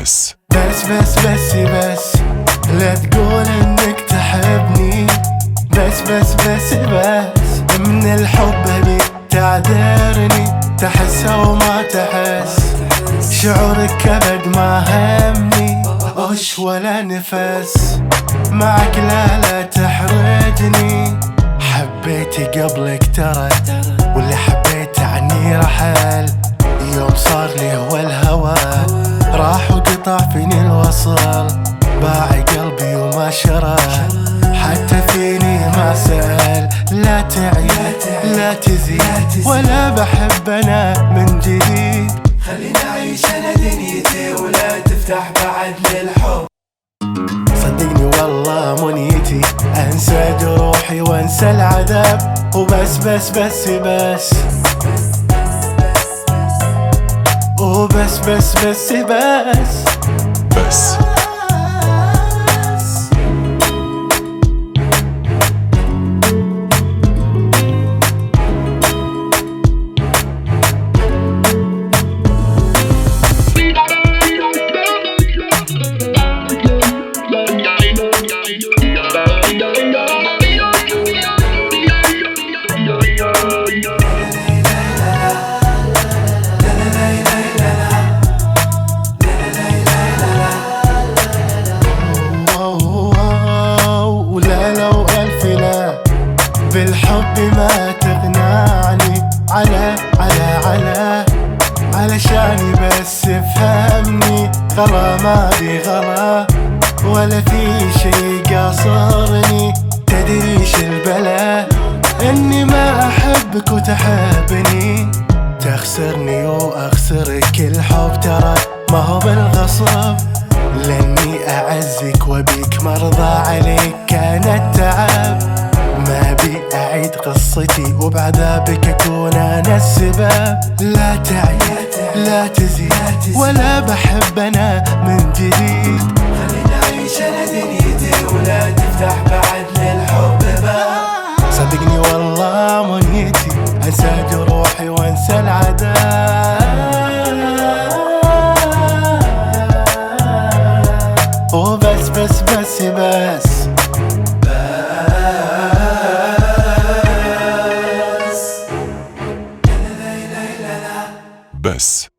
بس لا تقول انك تحبني. بس من الحب بيك تعذرني، تحس او ما تحس، شعورك ابد ما همني وش ولا نفس. معك لا تحرجني، حبيتي قبلك ترى، واللي حبيت عني رحل. يوم صار لي هو الهوى، راح وقطع فيني الوصل، باع قلبي وما شرى، حتى فيني ما سأل. لا تعيد لا تزيد ولا بحب انا من جديد، خليني اعيش انا دنيتي ولا تفتح بعد للحب. صدقني والله منيتي انسى جروحي وانسى العذاب، وبس بس بس بس وبس بس بس بس بالحب ما تقنعني، علشاني بس افهمني. غلا ماضي غلا ولا في شي قاصرني، تدريش البلا اني ما احبك وتحبني. تخسرني واخسرك، الحب ترى ما هو بالغصب، لاني اعزك وبيك مرضى عليك كان التعب. ما بي أعيد قصتي وبعذابك أكون أنا السبب. لا تعيد لا تزيد ولا بحب أنا من جديد، خليني أعيش أنا دنيتي ولا تفتح بعد للحب باب. صدقني والله منيتي أنسى جروحي وأنسى العذاب، وبس بس بس بس بس